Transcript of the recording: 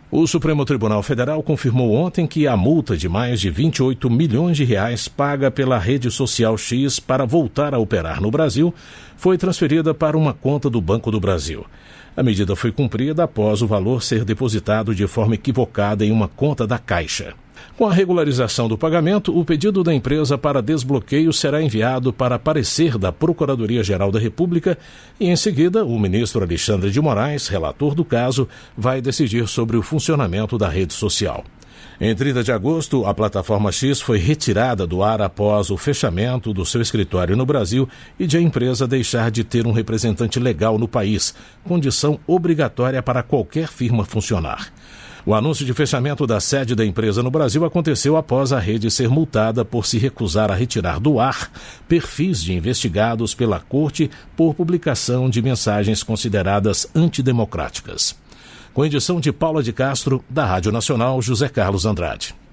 O Supremo Tribunal Federal confirmou ontem que a multa de mais de 28 milhões de reais paga pela rede social X para voltar a operar no Brasil foi transferida para uma conta do Banco do Brasil. A medida foi cumprida após o valor ser depositado de forma equivocada em uma conta da Caixa. Com a regularização do pagamento, o pedido da empresa para desbloqueio será enviado para parecer da Procuradoria-Geral da República e, em seguida, o ministro Alexandre de Moraes, relator do caso, vai decidir sobre o funcionamento da rede social. Em 30 de agosto, a plataforma X foi retirada do ar após o fechamento do seu escritório no Brasil e de a empresa deixar de ter um representante legal no país, condição obrigatória para qualquer firma funcionar. O anúncio de fechamento da sede da empresa no Brasil aconteceu após a rede ser multada por se recusar a retirar do ar perfis de investigados pela Corte por publicação de mensagens consideradas antidemocráticas. Com edição de Paula de Castro, da Rádio Nacional, José Carlos Andrade.